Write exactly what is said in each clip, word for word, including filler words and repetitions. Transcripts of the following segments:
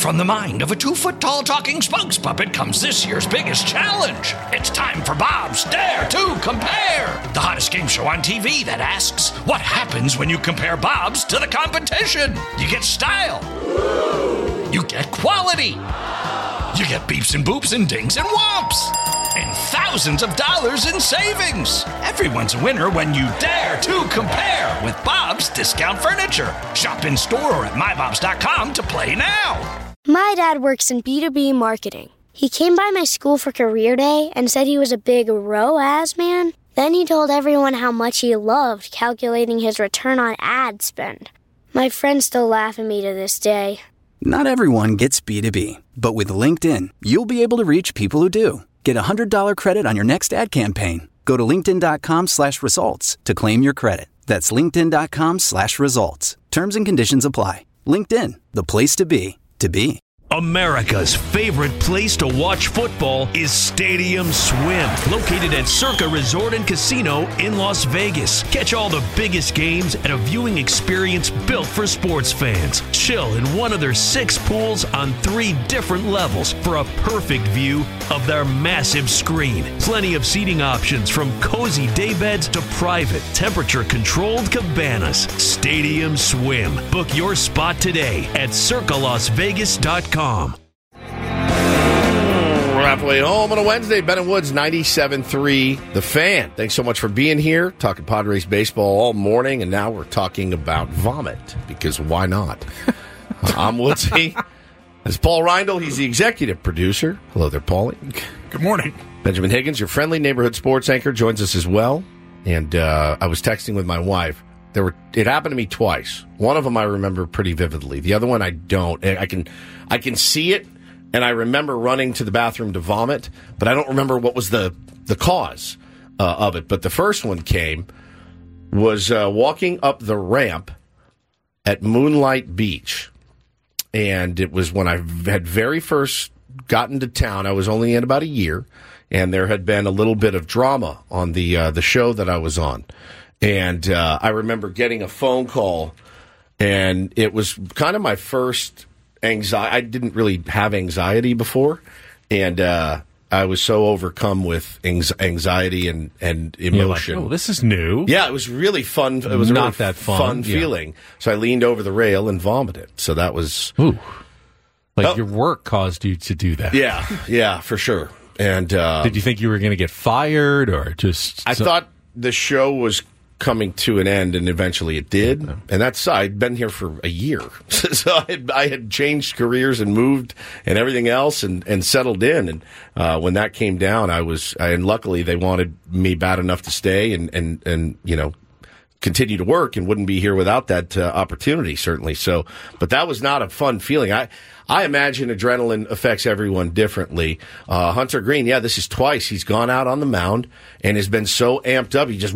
From the mind of a two-foot-tall talking spokes puppet comes this year's biggest challenge. It's time for Bob's Dare to Compare, the hottest game show on T V that asks, what happens when you compare Bob's to the competition? You get style. You get quality. You get beeps and boops and dings and whomps. And thousands of dollars in savings. Everyone's a winner when you dare to compare with Bob's Discount Furniture. Shop in store or at my bobs dot com to play now. My dad works in B two B marketing. He came by my school for career day and said he was a big R O A S man. Then he told everyone how much he loved calculating his return on ad spend. My friends still laugh at me to this day. Not everyone gets B two B, but with LinkedIn, you'll be able to reach people who do. Get a one hundred dollars credit on your next ad campaign. Go to linkedin.com slash results to claim your credit. That's linkedin.com slash results. Terms and conditions apply. LinkedIn, the place to be, to be. America's favorite place to watch football is Stadium Swim, located at Circa Resort and Casino in Las Vegas. Catch all the biggest games at a viewing experience built for sports fans. Chill in one of their six pools on three different levels for a perfect view of their massive screen. Plenty of seating options from cozy daybeds to private, temperature-controlled cabanas. Stadium Swim. Book your spot today at circa las vegas dot com. We're halfway home on a Wednesday. Ben and Woods, ninety-seven point three, The Fan. Thanks so much for being here. Talking Padres baseball all morning, and now we're talking about vomit, because why not? I'm Woodsy. It's Paul Reindl. He's the executive producer. Hello there, Paulie. Good morning. Benjamin Higgins, your friendly neighborhood sports anchor, joins us as well. And uh, I was texting with my wife. There were it happened to me twice. One of them I remember pretty vividly. The other one I don't. I can I can see it, and I remember running to the bathroom to vomit, but I don't remember what was the the cause uh, of it. But the first one came was uh, walking up the ramp at Moonlight Beach, and it was when I had very first gotten to town. I was only in about a year, and there had been a little bit of drama on the uh, the show that I was on. And uh, I remember getting a phone call, and it was kind of my first anxiety. I didn't really have anxiety before, and uh, I was so overcome with anxiety and, and emotion. Like, oh, this is new. Yeah, it was really fun. It was not really that fun, fun yeah. feeling. So I leaned over the rail and vomited. So that was... Ooh. Like oh. your work caused you to do that. Yeah, yeah, for sure. And uh, did you think you were going to get fired or just... I so- thought the show was coming to an end, and eventually it did. And that's I'd been here for a year, so I had, I had changed careers and moved and everything else, and, and settled in. And uh, when that came down, I was, and luckily they wanted me bad enough to stay and and and you know continue to work, and wouldn't be here without that uh, opportunity, certainly. So, but that was not a fun feeling. I. I imagine adrenaline affects everyone differently. Uh, Hunter Green, yeah, this is twice. He's gone out on the mound and has been so amped up, he just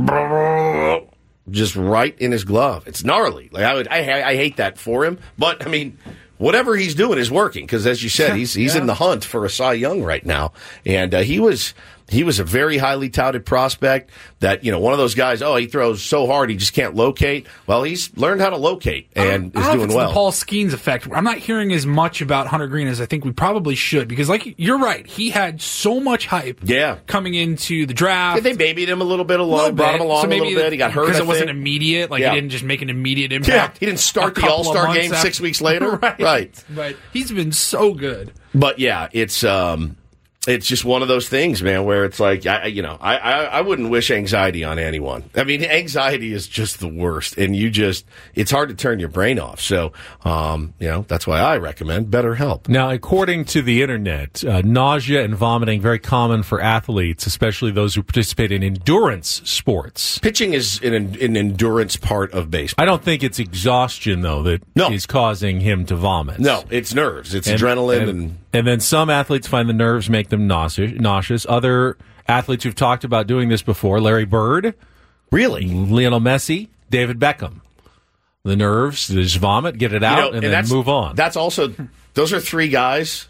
just right in his glove. It's gnarly. Like I would, I, I hate that for him. But I mean, whatever he's doing is working, because, as you said, he's he's yeah. in the hunt for a Cy Young right now, and uh, he was. He was a very highly touted prospect that, you know, one of those guys, oh, he throws so hard he just can't locate. Well, he's learned how to locate and I is don't know doing if it's well. The Paul Skeens effect. I'm not hearing as much about Hunter Green as I think we probably should, because, like, you're right. He had so much hype yeah. coming into the draft. Yeah, they babied him a little bit along, little brought him along so a little bit. He got hurt because it I wasn't think. immediate. Like, yeah. he didn't just make an immediate impact. Yeah, he didn't start a the All-Star months game after. six weeks later. right. right. But he's been so good. But, yeah, it's... um It's just one of those things, man, where it's like, I, you know, I, I, I wouldn't wish anxiety on anyone. I mean, anxiety is just the worst, and you just, it's hard to turn your brain off. So, um, you know, that's why I recommend BetterHelp. Now, according to the internet, uh, nausea and vomiting very common for athletes, especially those who participate in endurance sports. Pitching is an, an endurance part of baseball. I don't think it's exhaustion, though, that no. is causing him to vomit. No, it's nerves. It's and, adrenaline. And, and, and then some athletes find the nerves make them nauseous. nauseous. Other athletes who've talked about doing this before, Larry Bird. Really? Lionel Messi, David Beckham. The nerves, just vomit, get it out, you know, and, and then move on. That's also, those are three guys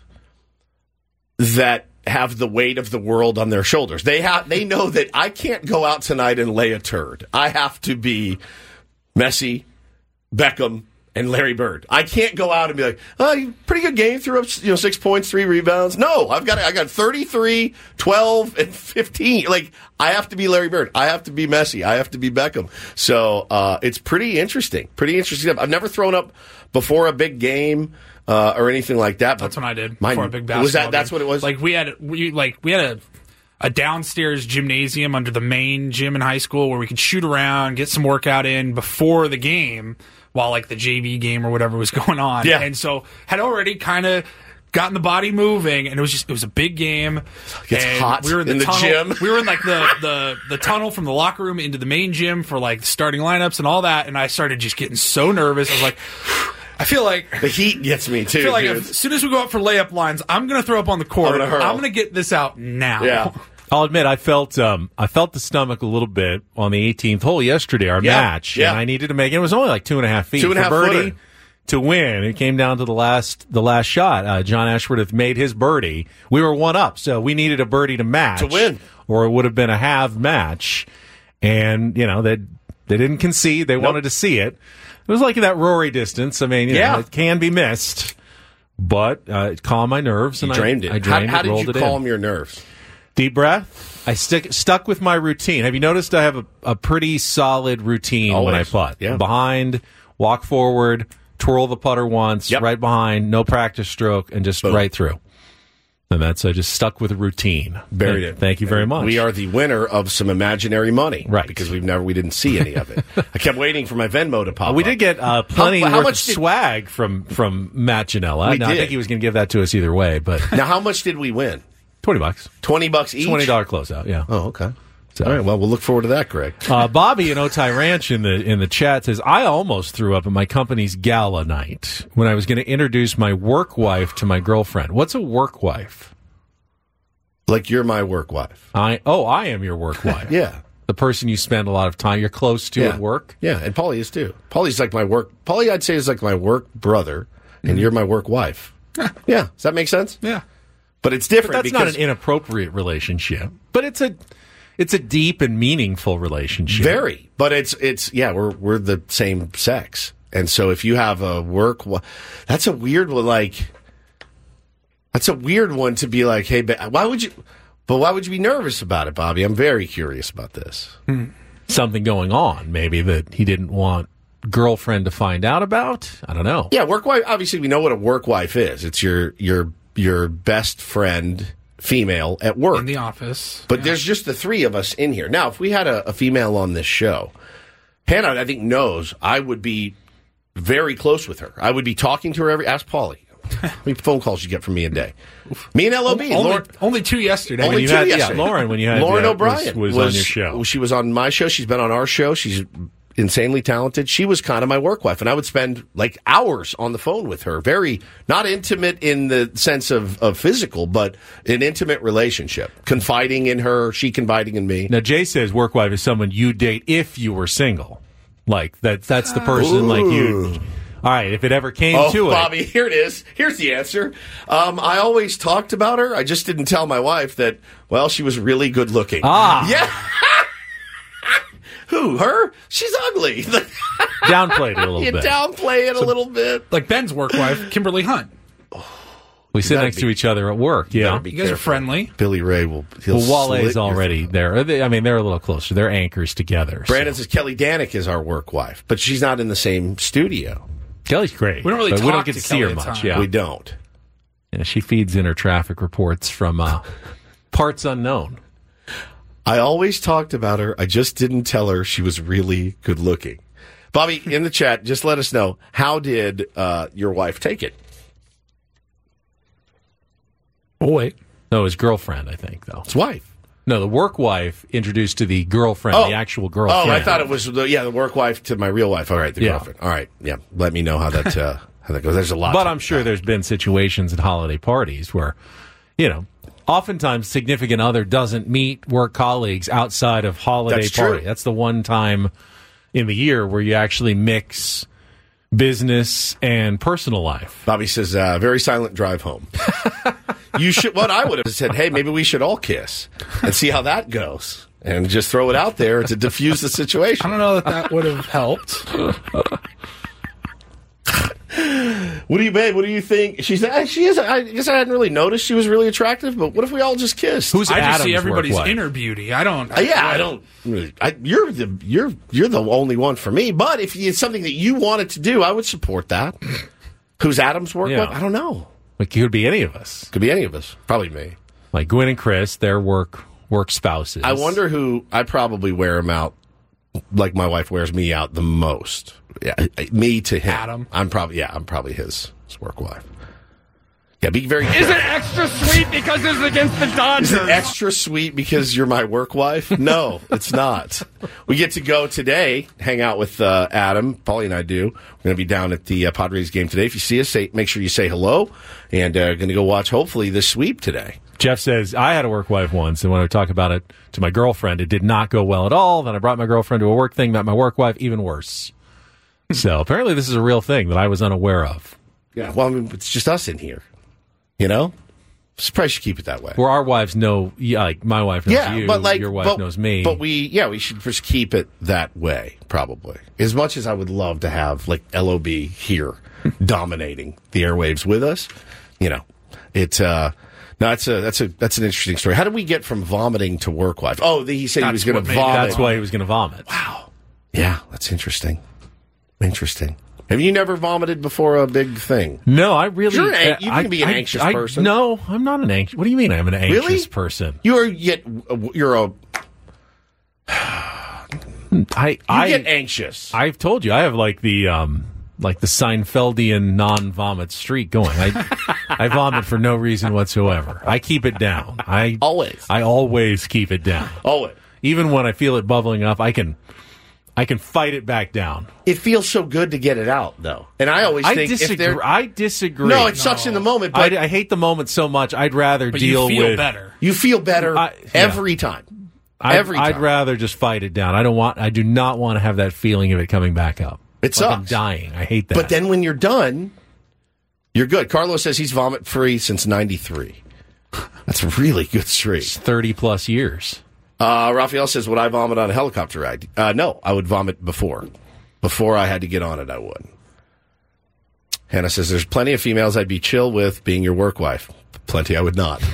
that have the weight of the world on their shoulders. They have, they know that I can't go out tonight and lay a turd. I have to be Messi, Beckham, and Larry Bird. I can't go out and be like, oh, pretty good game, threw up you know six points, three rebounds. No, I've got I got thirty-three, twelve, and fifteen. Like, I have to be Larry Bird. I have to be Messi. I have to be Beckham. So uh, it's pretty interesting. Pretty interesting. I've never thrown up before a big game uh, or anything like that. That's what I did mine, before a big basketball was that, game. That's what it was? Like, we had, we, like, we had a... a downstairs gymnasium under the main gym in high school where we could shoot around, get some workout in before the game while like the J V game or whatever was going on. Yeah. And so had already kind of gotten the body moving, and it was just, it was a big game. It's and hot we were in the, in the tunnel, gym. We were in like the, the, the tunnel from the locker room into the main gym for like starting lineups and all that. And I started just getting so nervous. I was like, I feel like the heat gets me too. I feel like dude. if, as soon as we go up for layup lines, I'm going to throw up on the court. I'm I'm gonna going to get this out now. Yeah. I'll admit, I felt um, I felt the stomach a little bit on the eighteenth hole yesterday, our Yeah, match, yeah. and I needed to make it. It was only like two and a half feet Two and a for half birdie footer. to win. It came down to the last the last shot. Uh, John Ashworth made his birdie. We were one up, so we needed a birdie to match To win. or it would have been a half match. And you know they they didn't concede; they Nope. wanted to see it. It was like that Rory distance. I mean, you Yeah. know, it can be missed, but uh, it calmed my nerves. You and drained I, it. I drained how how it, did rolled you it in. calm your nerves? Deep breath. I stick stuck with my routine. Have you noticed I have a, a pretty solid routine when I Always. putt? Yeah. Behind, walk forward, twirl the putter once, Yep. right behind, no practice stroke, and just Boom. right through. And that's I just stuck with a routine. Buried Thank- it. Thank you very much. We are the winner of some imaginary money, Right. Because we've never, we didn't see any of it. I kept waiting for my Venmo to pop. Uh, we up. did get uh, plenty How- how worth much of did- swag from from Matt Janella. We Now, I did. think he was going to give that to us either way, but Now, how much did we win? twenty bucks, Twenty bucks each. twenty dollar closeout. Yeah. Oh, okay. So- All right. Well, we'll look forward to that, Greg. Uh, Bobby in Otay Ranch in the in the chat says, I almost threw up at my company's gala night when I was going to introduce my work wife to my girlfriend. What's a work wife? Like you're my work wife. I oh, I am your work wife. Yeah. The person you spend a lot of time, you're close to Yeah. at work. Yeah, and Paulie is too. Paulie's like my work. Paulie, I'd say, is like my work brother, and you're my work wife. Yeah. Does that make sense? Yeah. But it's different. But that's not because an inappropriate relationship. But it's a it's a deep and meaningful relationship. Very, but it's it's yeah, we're we're the same sex, and so if you have a work, wa- that's a weird one. Like, that's a weird one to be like, hey, ba- why would you? But why would you be nervous about it, Bobby? I'm very curious about this. Something going on, maybe that he didn't want girlfriend to find out about. I don't know. Yeah, work wife. Obviously, we know what a work wife is. It's your your your best friend, female at work. In the office. But there's just the three of us in here. Now, if we had a, a female on this show, Hannah, I think, knows I would be very close with her. I would be talking to her every... Ask Paulie. How many phone calls you get from me a day? Me and L O B. Only, Lauren, only two yesterday. only you two had- yeah, yesterday. Lauren, when you had- Lauren yeah, O'Brien was- was on your show. She was on my show. She's been on our show. She's insanely talented. She was kind of my work wife, and I would spend like hours on the phone with her. Very not intimate in the sense of, of physical, but an intimate relationship. Confiding in her, she confiding in me. Now, Jay says work wife is someone you date if you were single. Like, that. that's the person, like, you... All right, if it ever came Oh, to Bobby, it. here it is. Here's the answer. Um, I always talked about her. I just didn't tell my wife that, well, she was really good looking. Ah. Yeah. Who? Her? She's ugly. Downplayed it a little You bit. downplay it a little bit. Like Ben's work wife, Kimberly Hunt. We sit gotta next be- to each other at work, yeah. better be You guys are careful. friendly. Billy Ray will. He'll Well, slit Wale's your already throat. there. They- I mean, they're a little closer. They're anchors together. so. Brandon says Kelly Danick is our work wife, but she's not in the same studio. Kelly's great. We don't really but talk we don't get to to see her Kelly at much. times. Yeah. We don't. yeah, she feeds in her traffic reports from uh, parts unknown. I always talked about her. I just didn't tell her she was really good looking. Bobby, in the chat, just let us know, how did uh, your wife take it? Oh, wait. No, his girlfriend, I think, though. His wife. No, the work wife introduced to the girlfriend, Oh. the actual girlfriend. Oh, I thought it was, the, yeah, the work wife to my real wife. All right, the Yeah. girlfriend. All right, yeah. Let me know how that, uh, how that goes. There's a lot. But to- I'm sure there's been situations at holiday parties where, you know, oftentimes significant other doesn't meet work colleagues outside of holiday That's true. party. That's the one time in the year where you actually mix business and personal life. Bobby says, uh, very silent drive home. You should, what I would have said, hey, maybe we should all kiss and see how that goes. And just throw it out there to diffuse the I situation. don't know that that would have helped. What do you, babe? What do you think? She's she is. I guess I hadn't really noticed she was really attractive, but what if we all just kissed? Who's I just Adam's see everybody's work wife? inner beauty. I don't. Uh, yeah, I don't. I, you're the you're you're the only one for me. But if it's something that you wanted to do, I would support that. Who's Adam's work Yeah. wife? I don't know. Like, it could be any of us. Could be any of us. Probably me. Like Gwen and Chris, their work work spouses. I wonder who. I probably wear him out like my wife wears me out the most. Yeah, me to him. Adam. I'm probably yeah. I'm probably his, his work wife. Yeah, be very. Is it extra sweet because it's against the Dodgers? Is it extra sweet because you're my work wife? No, it's not. We get to go today, hang out with uh, Adam. Paulie and I do. We're going to be down at the uh, Padres game today. If you see us, say, make sure you say hello. And uh, going to go watch, hopefully, this sweep today. Jeff says, I had a work wife once, and when I talk about it to my girlfriend, it did not go well at all. Then I brought my girlfriend to a work thing, met my work wife, even worse. So apparently this is a real thing that I was unaware of. Yeah, well, I mean, it's just us in here. You know? Probably should keep it that way. Where our wives know, yeah, like my wife knows Yeah, you, but like your wife but, knows me. But we, yeah, we should just keep it that way, probably. As much as I would love to have like L O B here dominating the airwaves with us, you know, it's uh, no, that's a that's a that's an interesting story. How did we get from vomiting to work wife? Oh, he said he was going to vomit. That's why he was going to vomit. Wow. Yeah, that's interesting. Interesting. Have you never vomited before a big thing? No, I really. You're an, you can I, be an I, anxious I, person. No, I'm not an anxious. What do you mean I'm an anxious Really? person? You're yet you're a. I You I get anxious. I've told you I have like the um like the Seinfeldian non-vomit streak going. I I vomit for no reason whatsoever. I keep it down. I Always. I always keep it down. Always. Even when I feel it bubbling up, I can I can fight it back down. It feels so good to get it out, though. And I always I think disagree. if they're I disagree. no, it sucks in the moment, but I, I hate the moment so much. I'd rather But deal you feel with better. you feel better I- yeah. every time. I'd, Every I'd time. rather just fight it down. I don't want. I do not want to have that feeling of it coming back up. It Like I'm sucks. dying. I hate that. But then when you're done, you're good. Carlos says he's vomit free since ninety-three. That's a really good streak. thirty plus years. Uh, Raphael says, would I vomit on a helicopter ride? Uh, no, I would vomit before. Before I had to get on it, I would. Hannah says, there's plenty of females I'd be chill with being your work wife. Plenty I would not.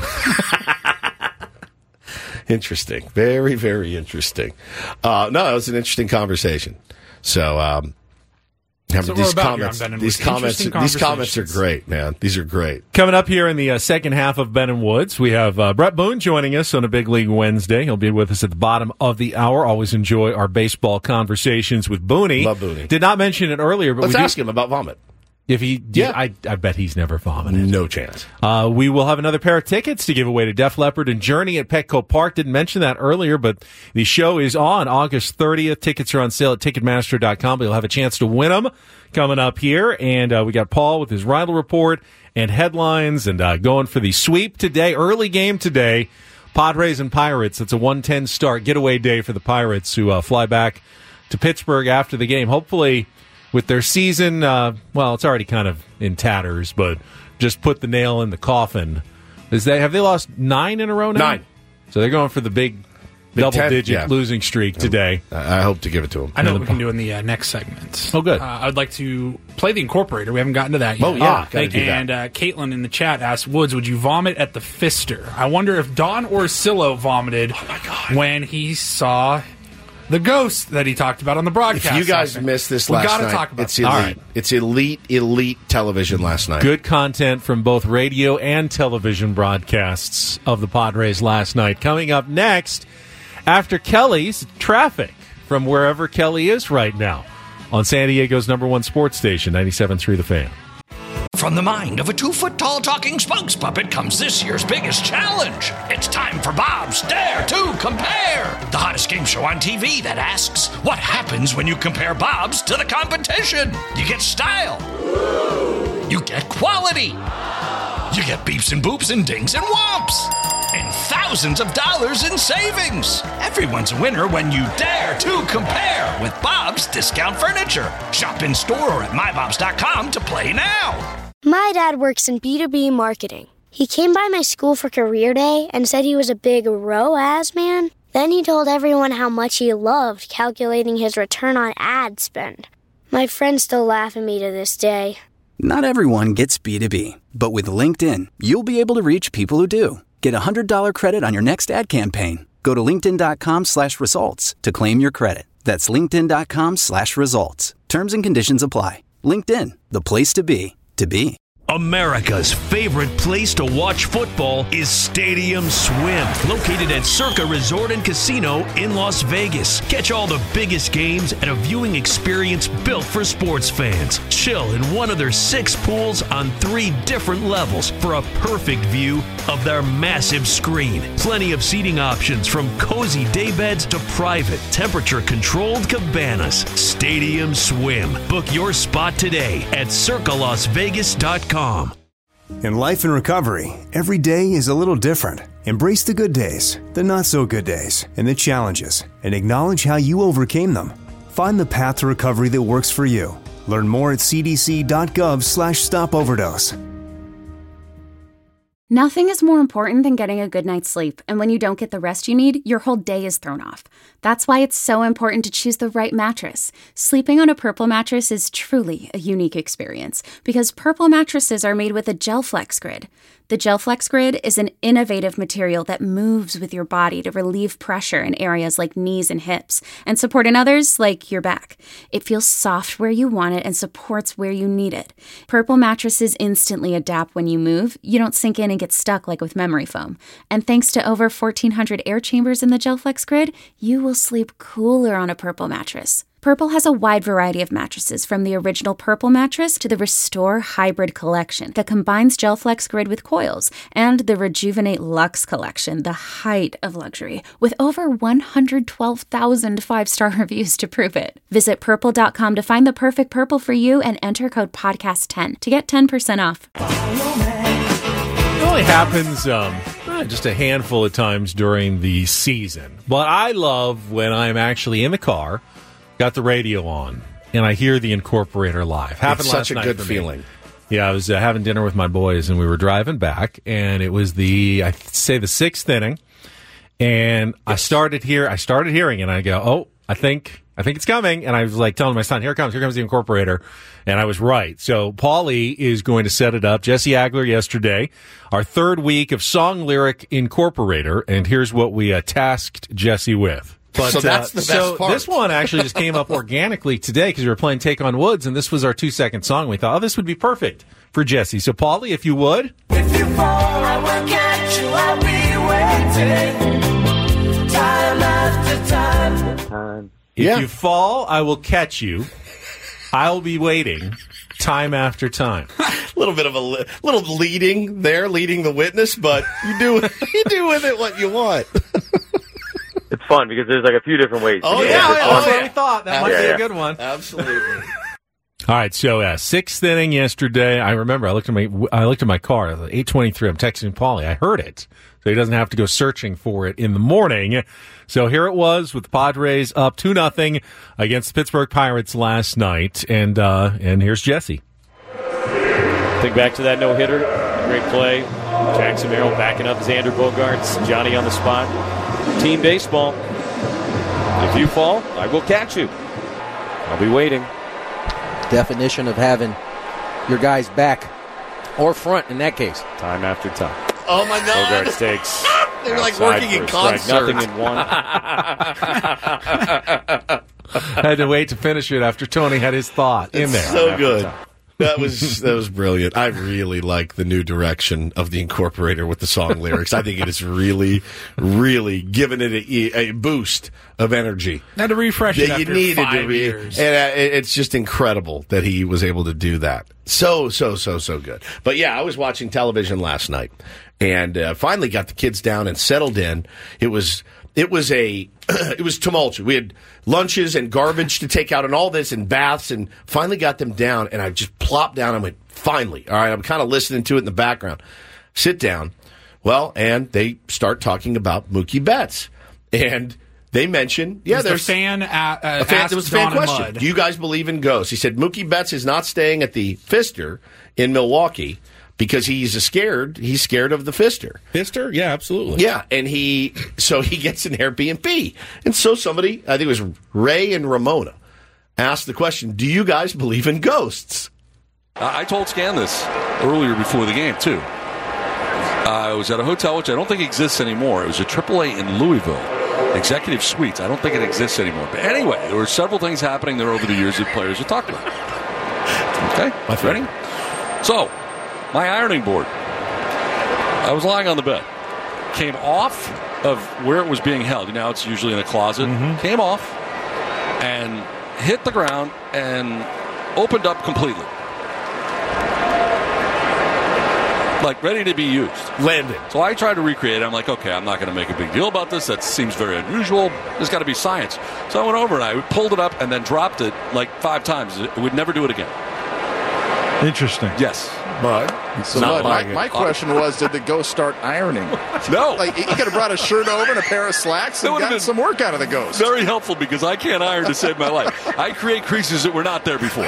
Interesting. Very, very interesting. Uh, no, it was an interesting conversation. So, um, That's what these we're about here comments, on Ben and these Woods. comments, Interesting these comments are conversations. great, man. These are great. Coming up here in the uh, second half of Ben and Woods, we have uh, Brett Boone joining us on a Big League Wednesday. He'll be with us at the bottom of the hour. Always enjoy our baseball conversations with Booney. Love Booney. Did not mention it earlier, but Let's we ask do, him about vomit. if he. Yeah. I, I bet he's never vomited. No chance. Uh, we will have another pair of tickets to give away to Def Leppard and Journey at Petco Park. Didn't mention that earlier, but the show is on August thirtieth. Tickets are on sale at Ticketmaster dot com. But you'll have a chance to win them coming up here. And uh, we got Paul with his Rydell Report and headlines and uh, going for the sweep today. Early game today. Padres and Pirates. It's a one ten start getaway day for the Pirates who uh, fly back to Pittsburgh after the game. Hopefully with their season, uh, well, it's already kind of in tatters, but just put the nail in the coffin. Is they have they lost nine in a row now? Nine. So they're going for the big, Big double-digit ten, yeah. losing streak today. I I hope to give it to him. I know what we can do in the uh, next segment. Oh, good. Uh, I would like to play the incorporator. We haven't gotten to that yet. Oh, yeah, Ah, gotta thank do you. that. And uh, Caitlin in the chat asked, Woods, would you vomit at the Fister? I wonder if Don Orsillo vomited when he saw the ghost that he talked about on the broadcast. If you guys last night. missed this we last gotta night, talk about it's that. elite. All right. It's elite, elite television last night. Good content from both radio and television broadcasts of the Padres last night. Coming up next, after Kelly's traffic from wherever Kelly is right now on San Diego's number one sports station, ninety-seven point three The Fan. From the mind of a two-foot-tall talking spokes puppet comes this year's biggest challenge. It's time for Bob's Dare to Compare, the hottest game show on T V that asks, what happens when you compare Bob's to the competition? You get style. You get quality. You get beeps and boops and dings and whomps. And thousands of dollars in savings. Everyone's a winner when you dare to compare with Bob's Discount Furniture. Shop in store or at my bobs dot com to play now. My dad works in B two B marketing. He came by my school for career day and said he was a big R O A S man. Then he told everyone how much he loved calculating his return on ad spend. My friends still laugh at me to this day. Not everyone gets B two B, but with LinkedIn, you'll be able to reach people who do. Get a one hundred dollars credit on your next ad campaign. Go to linkedin.com slash results to claim your credit. That's linkedin.com slash results. Terms and conditions apply. LinkedIn, the place to be, to be. America's favorite place to watch football is Stadium Swim, located at Circa Resort and Casino in Las Vegas. Catch all the biggest games at a viewing experience built for sports fans. Chill in one of their six pools on three different levels for a perfect view of their massive screen. Plenty of seating options from cozy daybeds to private, temperature-controlled cabanas. Stadium Swim. Book your spot today at circa las vegas dot com. In life and recovery, every day is a little different. Embrace the good days, the not-so-good days, and the challenges, and acknowledge how you overcame them. Find the path to recovery that works for you. Learn more at cdc.gov slash stop overdose. Nothing is more important than getting a good night's sleep, and when you don't get the rest you need, your whole day is thrown off. That's why it's so important to choose the right mattress. Sleeping on a Purple mattress is truly a unique experience, because Purple mattresses are made with a GelFlex Grid. The GelFlex Grid is an innovative material that moves with your body to relieve pressure in areas like knees and hips, and support in others like your back. It feels soft where you want it and supports where you need it. Purple mattresses instantly adapt when you move. You don't sink in and get stuck like with memory foam. And thanks to over fourteen hundred air chambers in the GelFlex Grid, you will sleep cooler on a Purple mattress. Purple has a wide variety of mattresses, from the original Purple mattress to the Restore Hybrid collection that combines GelFlex Grid with coils, and the Rejuvenate Luxe collection, the height of luxury, with over one hundred twelve thousand five-star reviews to prove it. Visit purple dot com to find the perfect Purple for you and enter code podcast ten to get ten percent off. It only happens um, eh, just a handful of times during the season. But I love when I'm actually in the car, got the radio on, and I hear the Incorporator live. Happened it's last such a night good for me. feeling. Yeah, I was uh, having dinner with my boys, and we were driving back, and it was the, I say, the sixth inning, and yes. I started hear, I started hearing, and I go, oh, I think, I think it's coming, and I was like telling my son, here it comes, here comes the Incorporator, and I was right. So Paulie is going to set it up. Jesse Agler yesterday, our third week of Song Lyric Incorporator, and here's what we uh, tasked Jesse with. But, so that's the uh, best so part. This one actually just came up organically today because we were playing Take on Woods, and this was our two-second song. We thought, oh, this would be perfect for Jesse. So, Paulie, if you would. If you fall, I will catch you. I'll be waiting time after time. If yeah. you fall, I will catch you. I'll be waiting time after time. A little bit of a li- little leading there, leading the witness, but you do you do with it what you want. It's fun because there's like a few different ways. Oh, yeah, yeah, that's fun. what we thought. That might yeah, be yeah. a good one. Absolutely. All right, so uh, sixth inning yesterday. I remember I looked at my I looked at my car. eight twenty-three. I'm texting Paulie. I heard it, so he doesn't have to go searching for it in the morning. So here it was with the Padres up two nothing against the Pittsburgh Pirates last night, and uh, and here's Jesse. Think back to that no hitter. Great play. Jackson Merrill backing up Xander Bogaerts. Johnny on the spot. Team baseball. If you fall, I will catch you. I'll be waiting. Definition of having your guys back or front in that case. Time after time. Oh my God! Bogaerts takes. They're like working in concert. Nothing in one. Had to wait to finish it after Tony had his thought in there. So good. That was that was brilliant. I really like the new direction of the Incorporator with the song lyrics. I think it is really, really giving it a, a boost of energy. Had to refresh it that after you needed five to re- years. And uh, it's just incredible that he was able to do that. So, so, so, so good. But yeah, I was watching television last night and uh, finally got the kids down and settled in. It was it was a it was tumultuous. We had lunches and garbage to take out and all this and baths, and finally got them down, and I just plopped down and went, finally. All right, I'm kind of listening to it in the background. Sit down. Well, and they start talking about Mookie Betts. And they mention, yeah, was there's the fan, uh, uh, a fan, asked there was a fan Don and question. Mud. Do you guys believe in ghosts? He said Mookie Betts is not staying at the Pfister in Milwaukee because he's scared. He's scared of the Pfister. Pfister? Yeah, absolutely. Yeah, and he so he gets an Airbnb. And so somebody, I think it was Ray and Ramona, asked the question, do you guys believe in ghosts? I told Scan this earlier before the game, too. Uh, I was at a hotel which I don't think exists anymore. It was a triple A in Louisville, Executive Suites. I don't think it exists anymore. But anyway, there were several things happening there over the years that players have talked about. Okay, my ready? So, my ironing board. I was lying on the bed. Came off of where it was being held. You know, it's usually in a closet. Mm-hmm. Came off and hit the ground and opened up completely. Like, ready to be used. Landed. So I tried to recreate it. I'm like, okay, I'm not going to make a big deal about this. That seems very unusual. There's got to be science. So I went over and I pulled it up and then dropped it like five times. It would never do it again. Interesting. Yes. But so my, my, my question was, did the ghost start ironing? No. Like, he could have brought a shirt over and a pair of slacks and gotten some work out of the ghost. Very helpful because I can't iron to save my life. I create creases that were not there before.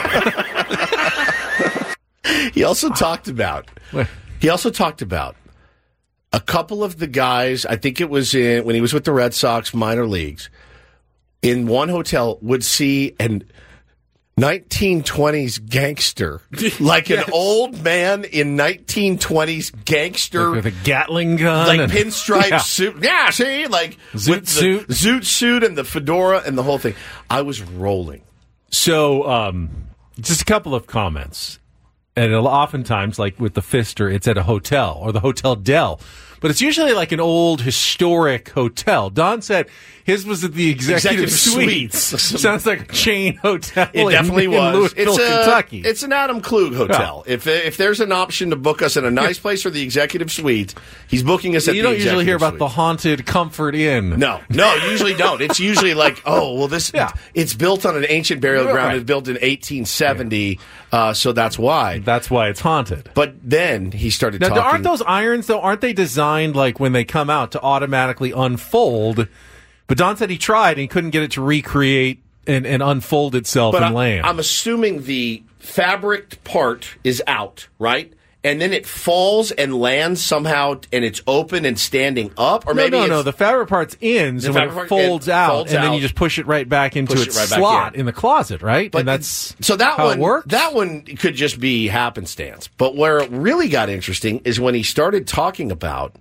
He also talked about... He also talked about a couple of the guys, I think it was in when he was with the Red Sox minor leagues, in one hotel would see an nineteen twenties gangster, like yes. an old man in nineteen twenties gangster. Like with a Gatling gun. Like and, pinstripe yeah. suit. Yeah, see? Like zoot with the suit. Zoot suit and the fedora and the whole thing. I was rolling. So, um, just a couple of comments. And oftentimes, like with the Pfister, it's at a hotel or the Hotel Del. But it's usually like an old historic hotel. Don said his was at the Executive, Executive Suites. Suites. Sounds like a chain hotel. It in, definitely in was. Louisville, it's a, Kentucky. It's an Adam Klug hotel. Yeah. If if there's an option to book us in a nice place or the Executive Suite, he's booking us at you the don't Executive usually hear about Suite. the haunted Comfort Inn. No, no, you usually don't. It's usually like, oh, well, this yeah. it's built on an ancient burial ground. Right. It's built in eighteen seventy, yeah. uh, so that's why. That's why it's haunted. But then he started now, talking. Aren't those irons, though, aren't they designed like when they come out to automatically unfold? But Don said he tried and he couldn't get it to recreate and, and unfold itself but and I, land. I'm assuming the fabric part is out, right? And then it falls and lands somehow, and it's open and standing up, or no, maybe no, it's, no. The fabric part's in, so when it folds it out, folds and out, then you just push it right back into its it right slot in. in the closet, right? But and that's so that how one it works. That one could just be happenstance. But where it really got interesting is when he started talking about.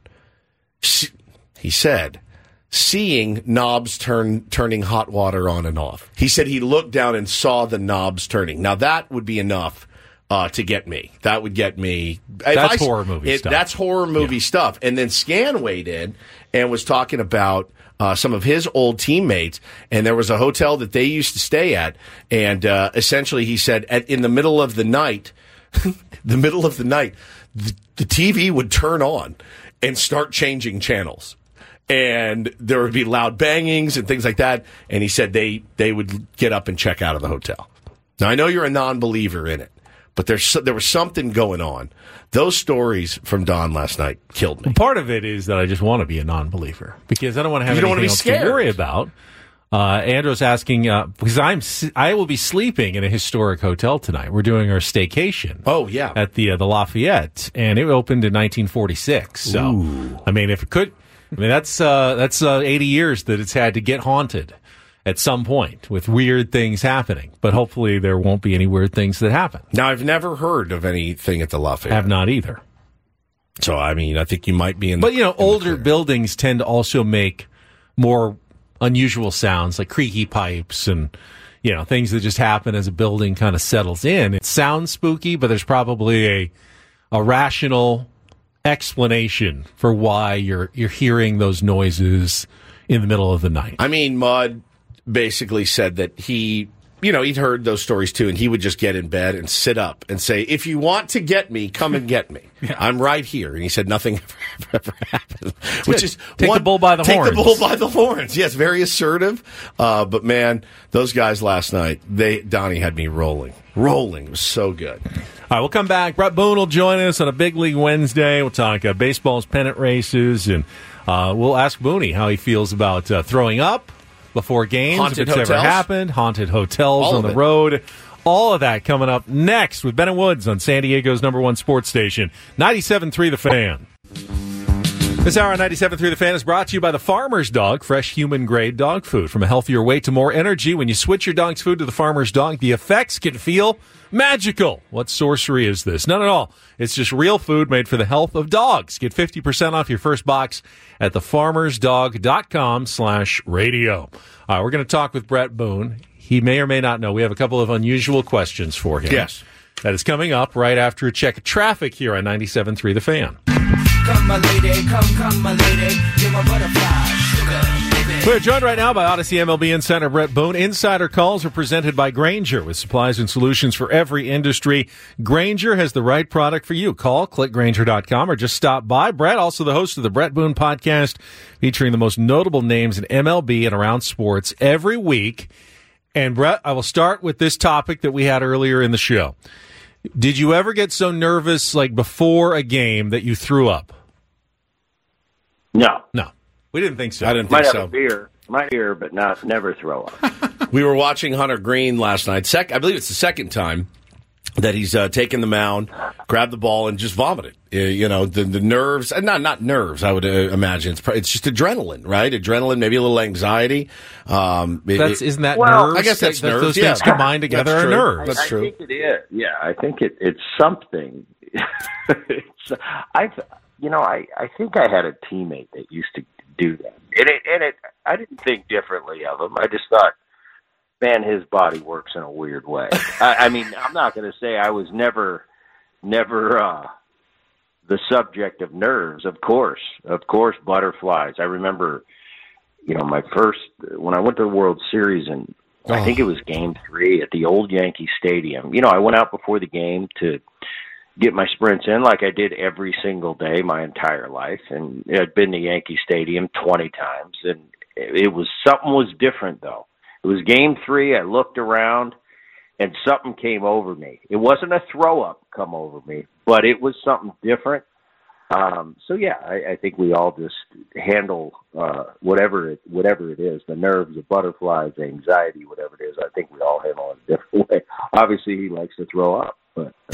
He said, seeing knobs turn turning hot water on and off. He said he looked down and saw the knobs turning. Now that would be enough uh, to get me. That would get me. That's I, horror movie it, stuff. That's horror movie yeah. stuff. And then Scan weighed in and was talking about uh, some of his old teammates. And there was a hotel that they used to stay at. And uh, essentially he said at, in the middle of the night, the middle of the night, the, the T V would turn on and start changing channels. And there would be loud bangings and things like that. And he said they, they would get up and check out of the hotel. Now, I know you're a non-believer in it, but there's there was something going on. Those stories from Don last night killed me. Part of it is that I just want to be a non-believer because I don't want to have you don't anything want to be else scared. to worry about. Uh, Andrew's asking, uh, because I'm, I will be sleeping in a historic hotel tonight. We're doing our staycation. Oh, yeah. At the, uh, the Lafayette, and it opened in nineteen forty-six. So, Ooh. I mean, if it could, I mean, that's, uh, that's, uh, eighty years that it's had to get haunted at some point with weird things happening. But hopefully there won't be any weird things that happen. Now, I've never heard of anything at the Lafayette. Have not either. So, I mean, I think you might be in the But, you know, older buildings tend to also make more unusual sounds like creaky pipes and, you know, things that just happen as a building kind of settles in. It sounds spooky, but there's probably a a rational explanation for why you're you're hearing those noises in the middle of the night. I mean, Mud basically said that he, you know, he'd heard those stories too, and he would just get in bed and sit up and say, if you want to get me, come and get me. Yeah. I'm right here. And he said nothing ever, ever happened. It's Which good. is Take one, the bull by the take horns. Take the bull by the horns. Yes, very assertive. Uh, but man, those guys last night, they Donnie had me rolling. Rolling. It was so good. All right, we'll come back. Brett Boone will join us on a Big League Wednesday. We'll talk uh, baseball's pennant races, and uh, we'll ask Booney how he feels about uh, throwing up before games, Haunted if it's hotels? ever happened, haunted hotels All on the it. road. All of that coming up next with Ben and Woods on San Diego's number one sports station, ninety-seven point three The Fan. This hour on ninety-seven point three The Fan is brought to you by the Farmer's Dog, fresh human-grade dog food. From a healthier weight to more energy, when you switch your dog's food to the Farmer's Dog, the effects can feel magical. What sorcery is this? None at all. It's just real food made for the health of dogs. Get fifty percent off your first box at thefarmersdog.com slash radio. All right, we're going to talk with Brett Boone. He may or may not know. We have a couple of unusual questions for him. Yes. That is coming up right after a check of traffic here on ninety-seven point three The Fan. Come, my lady, come, come, my lady, you're my butterfly, sugar, baby. We're joined right now by Odyssey M L B insider Brett Boone. Insider calls are presented by Grainger with supplies and solutions for every industry. Grainger has the right product for you. Call, click Grainger dot com, or just stop by. Brett, also the host of the Brett Boone podcast, featuring the most notable names in M L B and around sports every week. And Brett, I will start with this topic that we had earlier in the show. Did you ever get so nervous, like before a game, that you threw up? No. No. We didn't think so. I didn't Might think have so. a beer, might beer, but not never throw up. We were watching Hunter Green last night. Sec- I believe it's the second time that he's uh, taken the mound, grabbed the ball, and just vomited. Uh, you know, the the nerves, uh, not not nerves, I would uh, imagine. It's, pr- it's just adrenaline, right? Adrenaline, maybe a little anxiety. Um, it- That's, it- isn't that Well, nerves? I guess that's That- nerves, Those yeah. things combined together That's are true. nerves. That's I, true. I think it is. Yeah, I think it, it's something. it's, I, you know, I, I think I had a teammate that used to do that, and it, and it, I didn't think differently of him. I just thought, man, his body works in a weird way. I, I mean, I'm not going to say I was never, never uh, the subject of nerves. Of course, of course, butterflies. I remember, you know, my first when I went to the World Series, and Oh. I think it was Game Three at the old Yankee Stadium. You know, I went out before the game to get my sprints in, like I did every single day my entire life, and I'd been to Yankee Stadium twenty times, and it was something was different though. It was Game Three. I looked around, and something came over me. It wasn't a throw up come over me, but it was something different. Um, so yeah, I, I think we all just handle uh, whatever it, whatever it is, the nerves, the butterflies, the anxiety, whatever it is. I think we all handle it a different way. Obviously, he likes to throw up, but uh,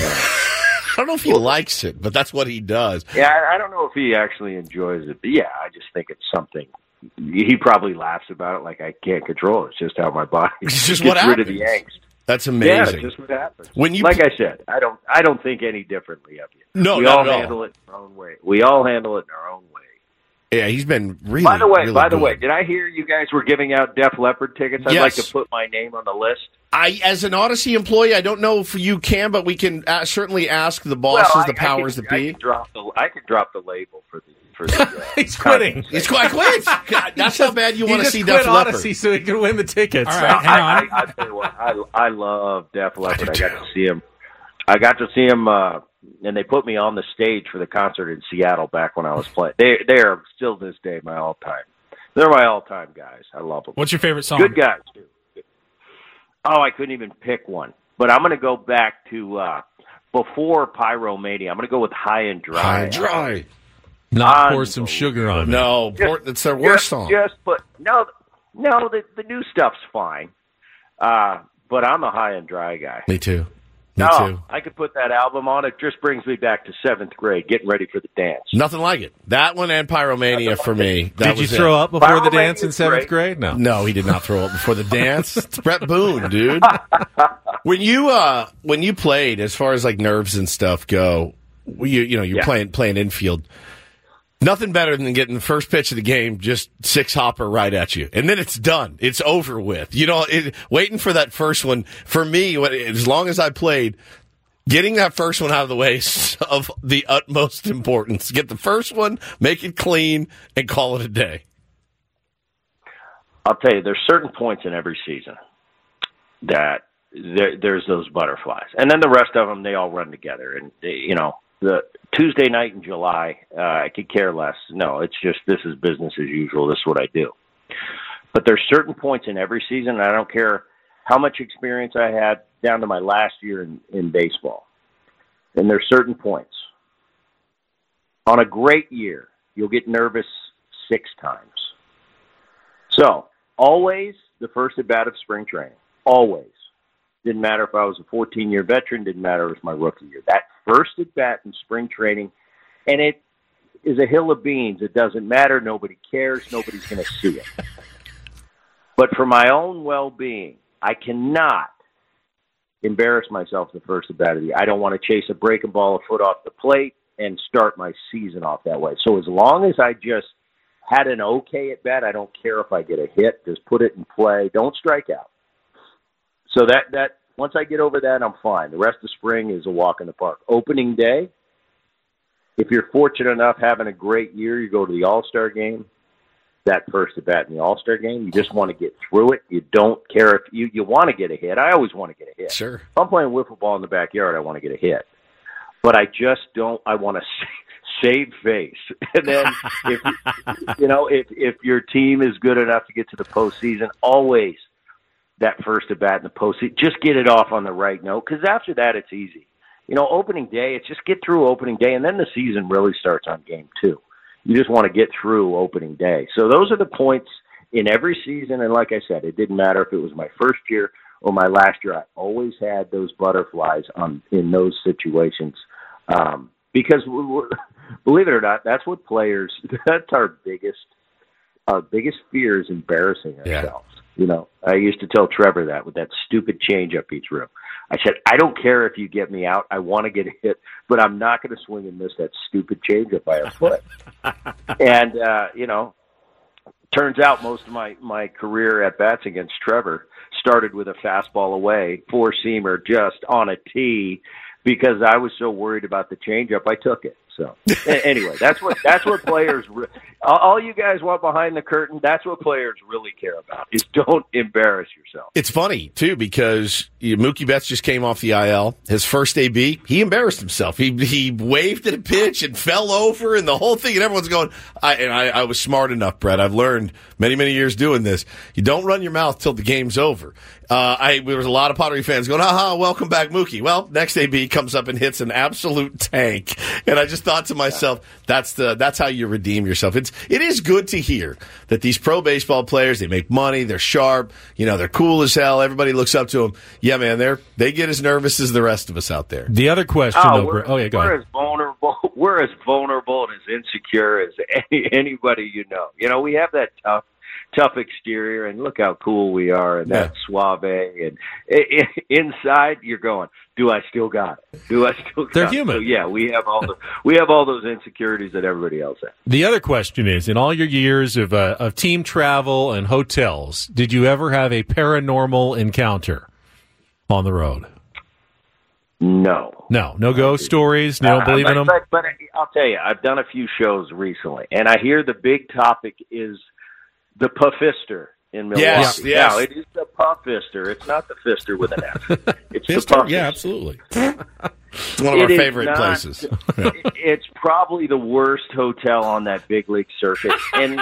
I don't know if he likes it, but that's what he does. yeah, I, I don't know if he actually enjoys it. But yeah, I just think it's something. He probably laughs about it like I can't control it. It's just how my body It's just gets what rid of happens. the angst. That's Yeah, amazing. it's just what happens. When you like pl- I said, I don't, I don't think any differently of you. No, we not all at all. handle it in our own way. We all handle it in our own way. Yeah, he's been really. by the way, really by the good. way, did I hear you guys were giving out Def Leppard tickets? I'd Yes. like to put my name on the list. I, as an Odyssey employee, I don't know if you can, but we can uh, certainly ask the bosses, well, I, the powers I that can, be. I can drop the, I can drop the label for the. For the uh, He's quitting. He's quite quit. God, that's how bad you He want to just see quit Def Leppard. Odyssey so he can win the tickets. All right, hang I, on. I, I tell you what, I, I love Def Leppard. I, I got to see him. I got to see him, uh, and they put me on the stage for the concert in Seattle back when I was playing. They they are still this day my all time. They're my all time guys. I love them. What's your favorite song? Good guys too. Oh, I couldn't even pick one, but I'm going to go back to uh, before Pyromania. I'm going to go with High and Dry. High and Dry. Not pour some sugar on me. No, pour, it's their worst just, song. Just put no, no. The the new stuff's fine, uh, but I'm a High and Dry guy. Me too. Me no, too. I could put that album on. It just brings me back to seventh grade, getting ready for the dance. Nothing like it. That one and Pyromania for me. That Did you was throw it. up before the Pyromania's dance in seventh great. grade? No. No, he did not throw up before the dance. It's Brett Boone, dude. When you uh when you played, as far as like nerves and stuff go, you you know you're Yeah. playing playing infield. Nothing better than getting the first pitch of the game, just six hopper right at you, and then it's done. It's over with. You know, it, waiting for that first one. For me, when, as long as I played, getting that first one out of the way is of the utmost importance. Get the first one, make it clean, and call it a day. I'll tell you, there's certain points in every season that there, there's those butterflies, and then the rest of them, they all run together. And they, you know, the Tuesday night in July, uh, I could care less. No, it's just this is business as usual. This is what I do. But there's certain points in every season, and I don't care how much experience I had down to my last year in, in baseball. And there's certain points. On a great year, you'll get nervous six times. So, always the first at bat of spring training. Always. Didn't matter if I was a fourteen-year veteran. Didn't matter if it was my rookie year. That first at bat in spring training, and it is a hill of beans. It doesn't matter. Nobody cares. Nobody's going to see it. But for my own well-being, I cannot embarrass myself the first at bat of the year. I don't want to chase a breaking ball a foot off the plate and start my season off that way. So as long as I just had an okay at bat, I don't care if I get a hit. Just put it in play. Don't strike out. So that that once I get over that, I'm fine. The rest of spring is a walk in the park. Opening day, if you're fortunate enough having a great year, you go to the All-Star game. That first at bat in the All-Star game, you just want to get through it. You don't care if you, you want to get a hit. I always want to get a hit. Sure. If I'm playing wiffle ball in the backyard, I want to get a hit. But I just don't, I want to save face. And then, if you know, if, if your team is good enough to get to the postseason, always that first at bat in the postseason, just get it off on the right note, because after that, it's easy. You know, opening day, it's just get through opening day, and then the season really starts on game two. You just want to get through opening day. So those are the points in every season. And like I said, it didn't matter if it was my first year or my last year. I always had those butterflies on, in those situations. Um, because we're, believe it or not, that's what players, that's our biggest, our biggest fear is embarrassing ourselves. Yeah. You know, I used to tell Trevor that with that stupid changeup he threw. I said, I don't care if you get me out. I want to get a hit, but I'm not going to swing and miss that stupid changeup by a foot. And, uh, you know, turns out most of my, my career at bats against Trevor started with a fastball away, four-seamer just on a tee, because I was so worried about the changeup, I took it. So anyway, that's what that's what players. Re- all you guys want behind the curtain. That's what players really care about. Is don't embarrass yourself. It's funny too because you, Mookie Betts just came off the I L. His first A B, he embarrassed himself. He he waved at a pitch and fell over, and the whole thing. And everyone's going. I and I, I was smart enough, Brett. I've learned many many years doing this. You don't run your mouth till the game's over. Uh, I there was a lot of Pottery fans going, "Aha, welcome back, Mookie." Well, next A B comes up and hits an absolute tank, and I just thought to myself, "That's the that's how you redeem yourself." It's it is good to hear that these pro baseball players, they make money, they're sharp, you know, they're cool as hell. Everybody looks up to them. Yeah, man, they're they get as nervous as the rest of us out there. The other question, oh, though, we're, oh yeah, go we're ahead. as vulnerable. We're as vulnerable and as insecure as any, anybody you know. You know, we have that tough. tough exterior, and look how cool we are, and that yeah. suave, and it, it, inside you're going, do I still got it? Do I still got They're it? human. So yeah, we have all the we have all those insecurities that everybody else has. The other question is, in all your years of uh, of team travel and hotels, did you ever have a paranormal encounter on the road? No. No. No ghost stories? You don't uh, believe but, in them? But, but I'll tell you, I've done a few shows recently, and I hear the big topic is the Puffister in Milwaukee. Yes, yes. Now, it is the Puffister. It's not the Fister with an F. It's Fister? the Puffister. Yeah, absolutely. It's one of It our is favorite not- places. it- It's probably the worst hotel on that big league circuit. And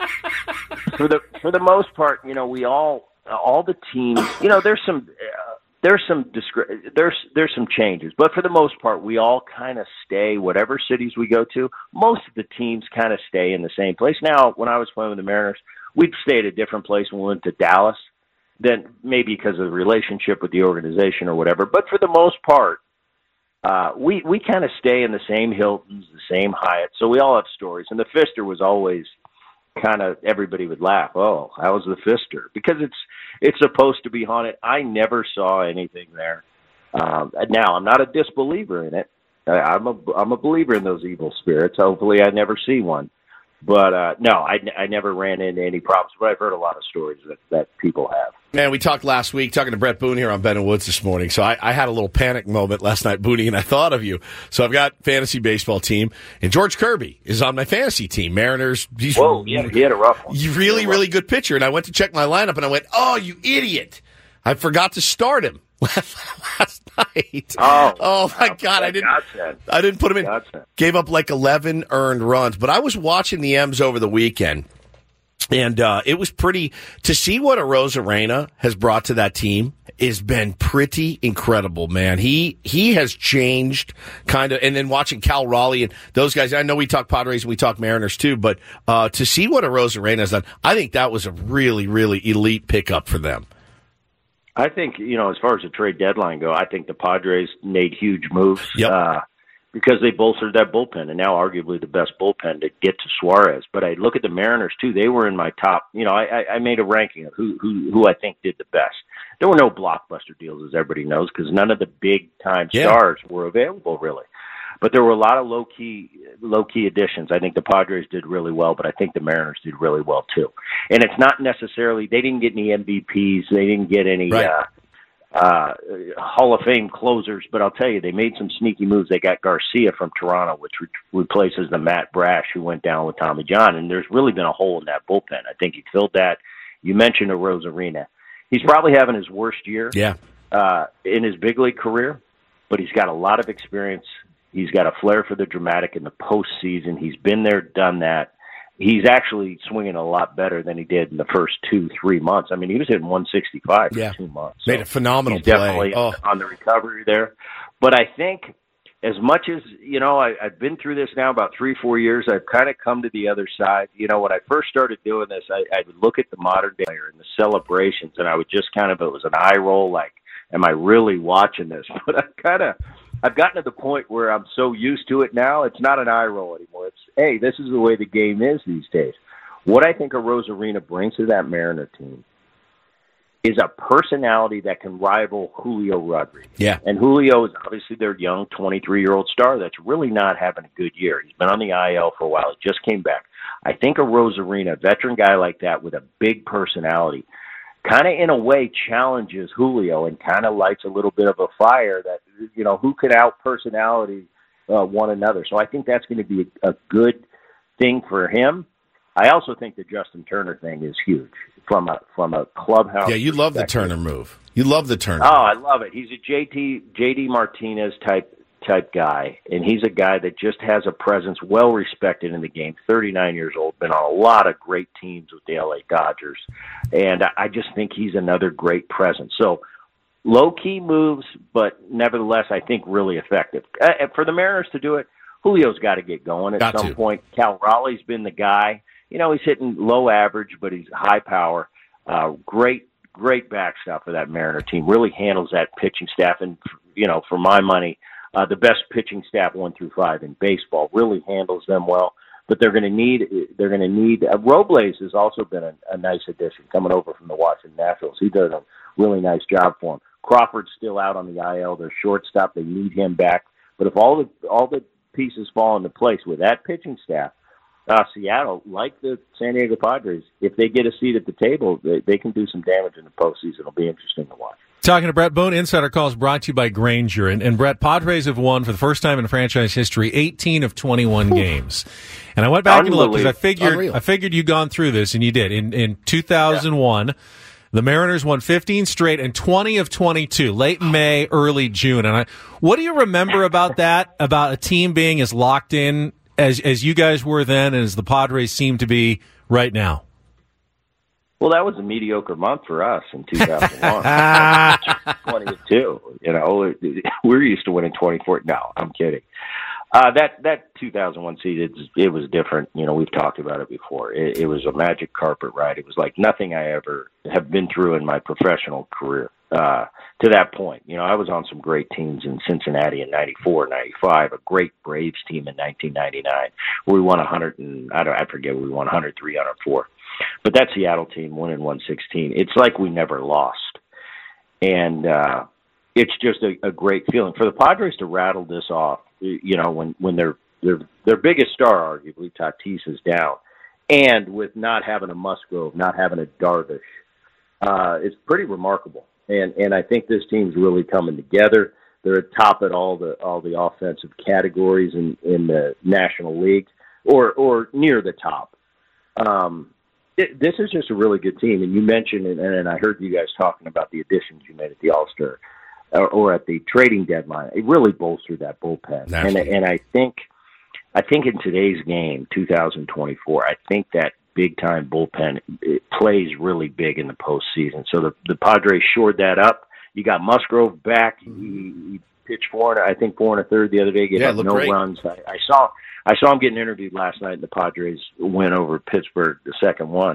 for the for the most part, you know, we all all the teams, you know, there's some uh, there's some discre- there's there's some changes, but for the most part, we all kind of stay whatever cities we go to. Most of the teams kind of stay in the same place. Now, when I was playing with the Mariners, we'd stay at a different place when we went to Dallas, then maybe because of the relationship with the organization or whatever. But for the most part, uh, we we kind of stay in the same Hiltons, the same Hyatts. So we all have stories. And the Fister was always kind of, everybody would laugh. Oh, how was the Fister? Because it's it's supposed to be haunted. I never saw anything there. Um, now, I'm not a disbeliever in it. I, I'm a I'm a believer in those evil spirits. Hopefully, I never see one. But, uh, no, I, I never ran into any problems, but I've heard a lot of stories that, that people have. Man, we talked last week, talking to Brett Boone here on Ben and Woods this morning. So I, I had a little panic moment last night, Booney, and I thought of you. So I've got fantasy baseball team, and George Kirby is on my fantasy team. Mariners. He's Whoa, yeah, he had a rough one. Really, really good pitcher. And I went to check my lineup, and I went, oh, you idiot. I forgot to start him last night. Oh, oh my God. I didn't, I didn't put him in. Gave up like eleven earned runs. But I was watching the M's over the weekend. And uh, it was pretty to see what Arozarena has brought to that team has been pretty incredible, man. He he has changed kind of, and then watching Cal Raleigh and those guys. I know we talk Padres and we talk Mariners too, but uh, to see what Arozarena has done, I think that was a really really elite pickup for them. I think, you know, as far as the trade deadline go, I think the Padres made huge moves. Yep. Uh, because they bolstered that bullpen, and now arguably the best bullpen to get to Suarez. But I look at the Mariners too; they were in my top. You know, I, I made a ranking of who who who I think did the best. There were no blockbuster deals, as everybody knows, because none of the big time Yeah. stars were available really. But there were a lot of low key low key additions. I think the Padres did really well, but I think the Mariners did really well too. And it's not necessarily they didn't get any M V Ps, they didn't get any. Right. Uh, uh, Hall of Fame closers, but I'll tell you, they made some sneaky moves. They got Garcia from Toronto, which re- replaces the Matt Brash who went down with Tommy John, and there's really been a hole in that bullpen. I think he filled that. You mentioned a Rosarina. He's probably having his worst year Yeah. uh, in his big league career, but he's got a lot of experience. He's got a flair for the dramatic in the postseason. He's been there, done that. He's actually swinging a lot better than he did in the first two, three months. I mean, he was hitting one sixty-five Yeah. for two months. Made a phenomenal he's play. definitely Oh. on the recovery there. But I think as much as, you know, I, I've been through this now about three, four years, I've kind of come to the other side. You know, when I first started doing this, I, I would look at the modern day and the celebrations, and I would just kind of, it was an eye roll, like, am I really watching this? But I've kind of, I've gotten to the point where I'm so used to it now, it's not an eye roll anymore. It's, hey, this is the way the game is these days. What I think a Rosarina brings to that Mariner team is a personality that can rival Julio Rodriguez. Yeah. And Julio is obviously their young twenty-three-year-old star that's really not having a good year. He's been on the I L for a while. He just came back. I think a Rosarina, a veteran guy like that with a big personality, kind of in a way challenges Julio and kind of lights a little bit of a fire that, you know, who could out-personality uh, one another. So I think that's going to be a, a good thing for him. I also think the Justin Turner thing is huge from a from a clubhouse. Yeah, you love the Turner move. You love the Turner. Oh, I love it. He's a J T J D Martinez type type guy, and he's a guy that just has a presence, well respected in the game. thirty-nine years old, been on a lot of great teams with the L A Dodgers, and I just think he's another great presence. So low key moves, but nevertheless, I think really effective. Uh, for the Mariners to do it, Julio's got to get going at Got some to. point. Cal Raleigh's been the guy. You know, he's hitting low average, but he's high power. Uh, great, great backstop for that Mariner team. Really handles that pitching staff. And, you know, for my money, uh, the best pitching staff one through five in baseball. Really handles them well. But they're going to need, they're going to need, uh, Robles has also been a, a nice addition coming over from the Washington Nationals. He does a really nice job for him. Crawford's still out on the I L. Their shortstop, they need him back. But if all the, all the pieces fall into place with that pitching staff, Uh, Seattle, like the San Diego Padres, if they get a seat at the table, they, they can do some damage in the postseason. It'll be interesting to watch. Talking to Brett Boone, Insider Calls brought to you by Granger. And, and Brett, Padres have won for the first time in franchise history eighteen of twenty-one games. And I went back and looked because I figured Unreal. I figured you'd gone through this, and you did. In, in two thousand one, yeah. The Mariners won fifteen straight and twenty of twenty-two, late May, early June. And I, what do you remember about that, about a team being as locked in as as you guys were then and as the Padres seem to be right now? Well, that was a mediocre month for us in two thousand one. twenty-two. You know, we're used to winning twenty-four. No, I'm kidding. Uh, that that two thousand one season, it, it was different. You know, we've talked about it before. It, it was a magic carpet ride. It was like nothing I ever have been through in my professional career uh, to that point. You know, I was on some great teams in Cincinnati in ninety-four, ninety-five, a great Braves team in nineteen ninety-nine. We won one hundred and I don't I forget we won one hundred three, one hundred four. But that Seattle team won in one sixteen. It's like we never lost. And uh, it's just a, a great feeling. For the Padres to rattle this off, you know, when, when their, their, their biggest star, arguably, Tatis, is down, and with not having a Musgrove, not having a Darvish, uh, it's pretty remarkable. And and I think this team's really coming together. They're at top at all the all the offensive categories in, in the National League, or or near the top. Um, it, this is just a really good team. And you mentioned, and, and I heard you guys talking about the additions you made at the All-Star or, or at the trading deadline. It really bolstered that bullpen. And and I think I think in today's game, two thousand twenty-four, I think that big-time bullpen it plays really big in the postseason. So the, the Padres shored that up. You got Musgrove back. He, he pitched four, and I think four and a third the other day. Gave Yeah, up looked no great. runs. I, I saw I saw him getting interviewed last night in the Padres win over Pittsburgh, the second one.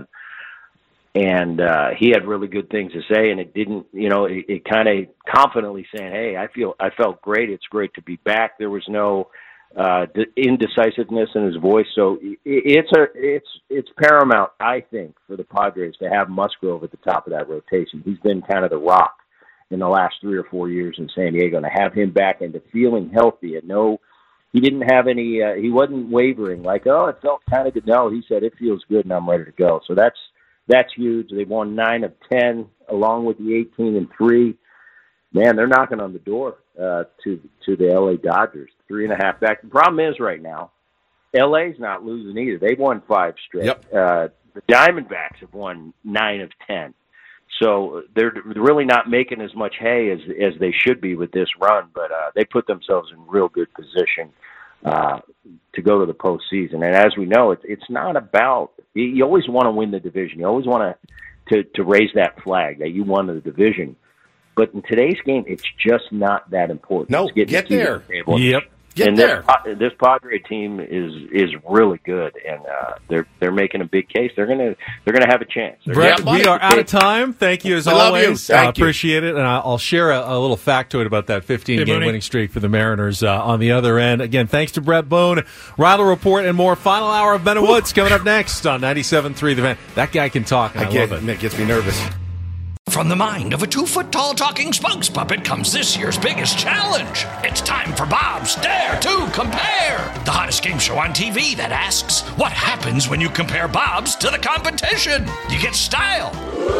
And uh, he had really good things to say, and it didn't, you know, it, it kind of confidently saying, hey, I feel I felt great. It's great to be back. There was no uh, indecisiveness in his voice. So it's a it's it's paramount, I think, for the Padres to have Musgrove at the top of that rotation. He's been kind of the rock in the last three or four years in San Diego, and to have him back into feeling healthy and no, he didn't have any, uh, he wasn't wavering like, oh, it felt kind of good. No, he said, it feels good and I'm ready to go. So that's, that's huge. They won nine of ten along with the eighteen and three. Man, they're knocking on the door uh, to, to the L A Dodgers, three and a half back. The problem is right now, L A's not losing either. They've won five straight. Yep. Uh, the Diamondbacks have won nine of ten. So they're really not making as much hay as as they should be with this run, but uh, they put themselves in real good position uh, to go to the postseason. And as we know, it's it's not about you, you always want to win the division. You always want to to raise that flag that you won the division. But in today's game, it's just not that important. No, get there. The yep. Get and there. This, this Padre team is is really good, and uh, they're they're making a big case. They're gonna they're gonna have a chance. They're Brett, gonna we are out of time. Thank you as we love always. you. Thank uh, appreciate it, and I'll share a, a little factoid about that fifteen-game Hey, winning streak for the Mariners uh, on the other end. Again, thanks to Brett Boone, Ryler Report, and more. Final hour of Ben and Woods coming up next on ninety-seven point three The Fan. That guy can talk, and I, I get love it. It gets me nervous. From the mind of a two-foot-tall talking spokes puppet comes this year's biggest challenge. It's time for Bob's Dare to Compare, the hottest game show on T V that asks, what happens when you compare Bob's to the competition? You get style.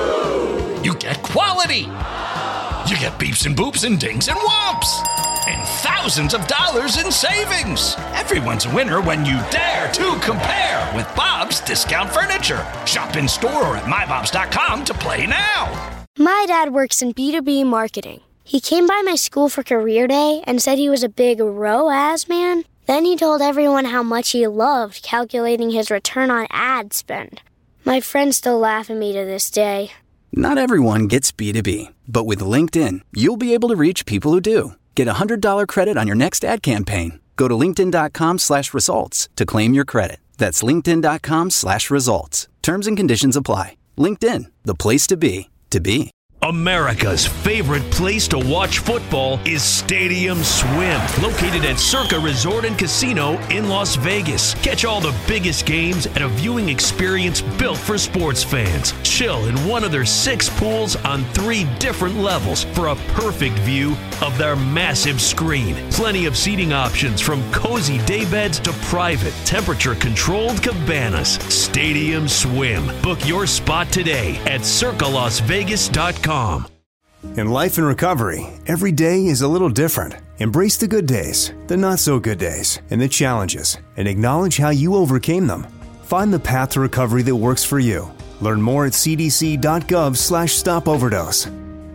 You get quality. You get beeps and boops and dings and whomps. And thousands of dollars in savings. Everyone's a winner when you dare to compare with Bob's Discount Furniture. Shop in store or at my bobs dot com to play now. My dad works in B two B marketing. He came by my school for career day and said he was a big R O A S man. Then he told everyone how much he loved calculating his return on ad spend. My friends still laugh at me to this day. Not everyone gets B two B, but with LinkedIn, you'll be able to reach people who do. Get a one hundred dollars credit on your next ad campaign. Go to linkedin.com slash results to claim your credit. That's linkedin.com slash results. Terms and conditions apply. LinkedIn, the place to be, to be. America's favorite place to watch football is Stadium Swim, located at Circa Resort and Casino in Las Vegas. Catch all the biggest games at a viewing experience built for sports fans. Chill in one of their six pools on three different levels for a perfect view of their massive screen. Plenty of seating options from cozy daybeds to private, temperature-controlled cabanas. Stadium Swim. Book your spot today at circa las vegas dot com. In life and recovery, every day is a little different. Embrace the good days, the not so good days, and the challenges, and acknowledge how you overcame them. Find the path to recovery that works for you. Learn more at cdc.gov slash stop overdose.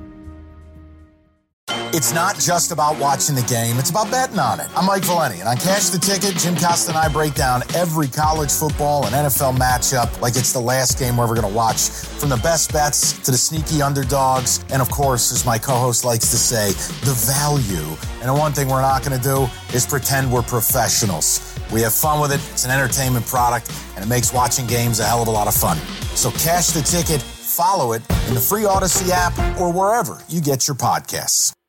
It's not just about watching the game, it's about betting on it. I'm Mike Valeni, and on Cash the Ticket, Jim Costa and I break down every college football and N F L matchup like it's the last game we're ever going to watch. From the best bets to the sneaky underdogs, and of course, as my co-host likes to say, the value. And the one thing we're not going to do is pretend we're professionals. We have fun with it, it's an entertainment product, and it makes watching games a hell of a lot of fun. So Cash the Ticket, follow it in the free Odyssey app or wherever you get your podcasts.